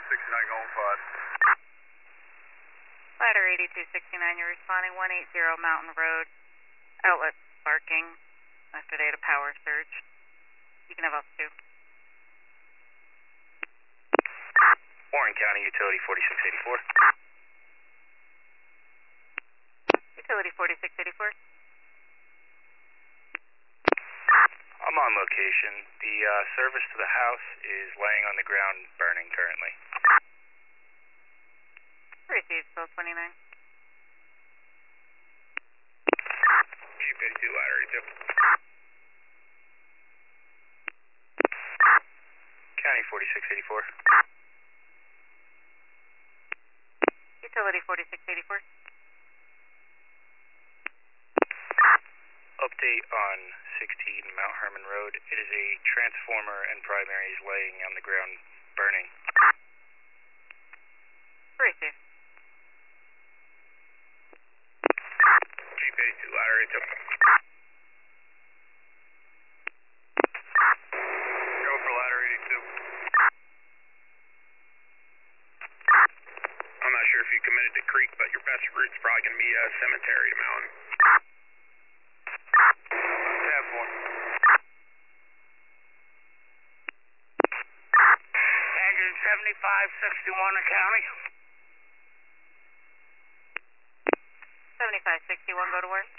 8269 going 5. Ladder 8269, you're responding 180 Mountain Road, outlet sparking after data power surge. You can have up to. Warren County Utility 4684. Utility 4684. I'm on location. The service to the house is laying on the ground burning currently. Received, Bill 29. Chief 82, ladder 82. County 4684. Utility 4684. Update on 16 Mount Herman Road. It is a transformer and primaries laying on the ground burning. Received. Chief 82, ladder 82. Go for ladder 82. I'm not sure if you committed to creek, but your best route's probably going to be cemetery to mountain. Tab 1. Engine 7561 to county. 7561, go to work.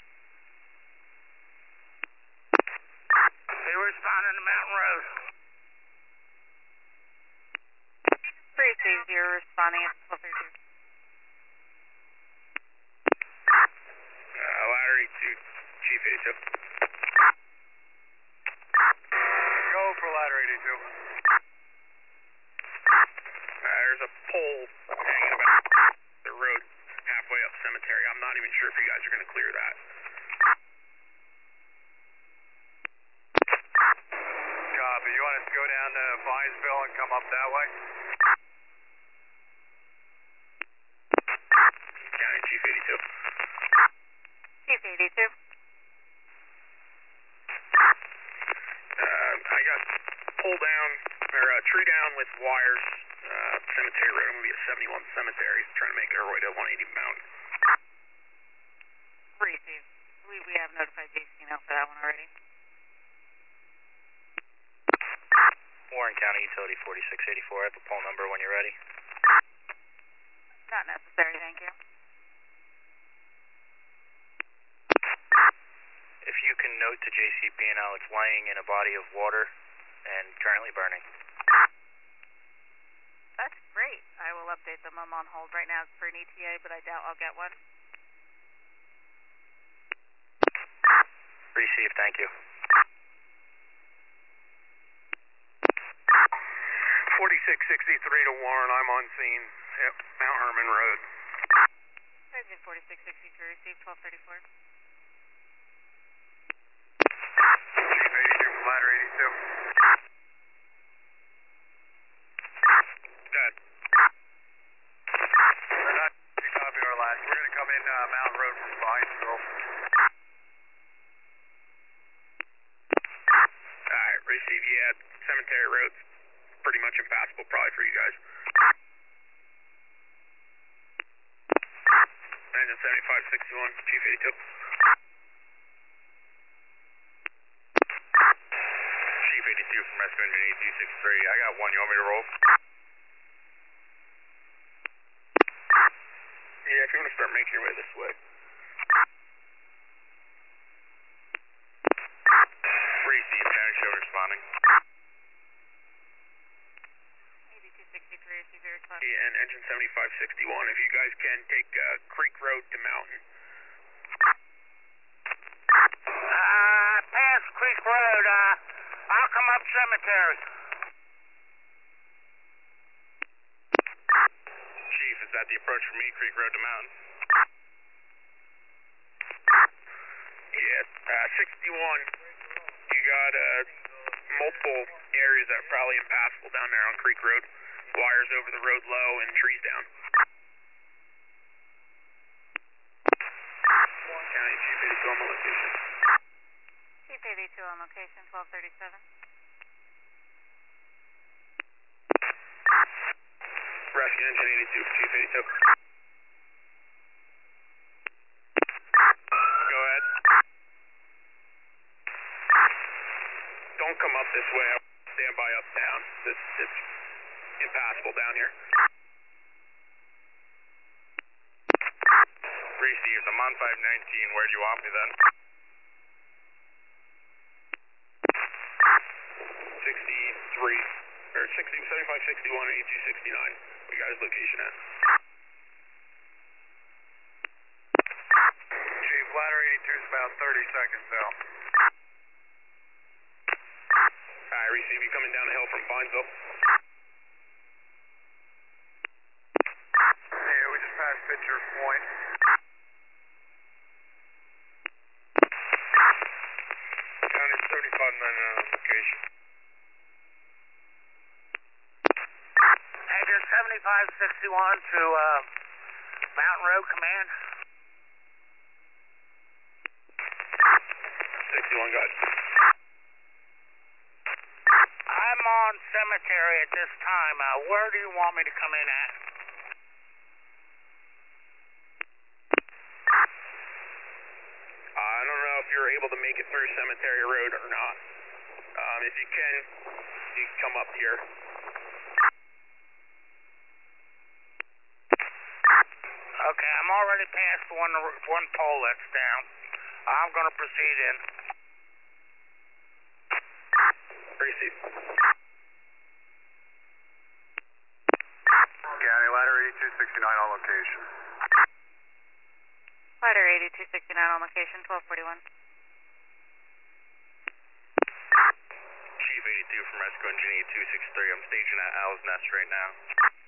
They were responding to Mountain Road. Received, you're responding at 1232. Ladder 82, Chief 82. Go for ladder 82. There's a pole hanging about the road halfway up cemetery. I'm not even sure if you guys are going to clear that. Copy. You want us to go down to Vinesville and come up that way? County Chief 82. Chief 82. I got pull down, or tree down with wires, cemetery road. I'm going to be at 71 cemetery, trying to make it our way to 180 Mountain. Received. We have notified JCNL for that one already. Warren County Utility 4684. I have a poll number when you're ready. Not necessary, thank you. If you can note to JCP&L, it's laying in a body of water and currently burning. That's great. I will update them. I'm on hold right now for an ETA, but I doubt I'll get one. Received, thank you. 4663 to Warren, I'm on scene. Yep, Mount Herman Road. Engine 4663, received 1234. Chief 82 from ladder 82. Good. We're not copy our last. We're going to come in Mountain Road from Vinesville. Alright, receive, yeah, cemetery road's pretty much impassable probably for you guys. Engine 7561, Chief 82. Chief 82 from Rescue Engine 8263. I got one, you want me to roll? Yeah, if you want to start making your way this way. Receive, county show responding. 8263, received your response. And engine 7561, if you guys can take Creek Road to Mountain. Past Creek Road, I'll come up cemetery. Chief, is that the approach from Mead Creek Road to Mountain? Yeah, 61. You got multiple areas that are probably impassable down there on Creek Road. Wires over the road low and trees down. Warren County Chief 82 on location. Chief 82 on location, 1237. Engine 82 for Chief 82. Go ahead. Don't come up this way. Stand by uptown. It's impassable down here. Received. I'm on 519. Where do you want me then? 63, or 75, 61, 82, 69. We got his location at. Chief, ladder 82 is about 30 seconds out. Alright, receive you coming down the hill from Finesville. Yeah, we just passed Pitcher Point. County 7599 on location. Major 7561 to Mountain Road Command. 61, go ahead. I'm on cemetery at this time. Where do you want me to come in at? I don't know if you're able to make it through Cemetery Road or not. If you can come up here. Okay, I'm already past one pole that's down. I'm going to proceed in. Receive. County ladder 8269 on location. Ladder 8269 on location, 1241. Chief 82 from Rescue Engine 8263. I'm staging at Owl's Nest right now.